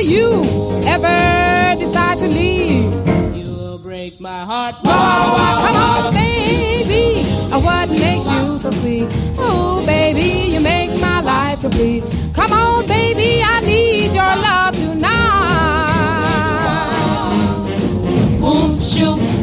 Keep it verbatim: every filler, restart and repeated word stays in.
you ever decide to leave, you'll break my heart. Oh, come on, baby, what makes you so sweet? Oh, baby, you make my life complete. Come on, baby, I need your love tonight. Boom, shoot.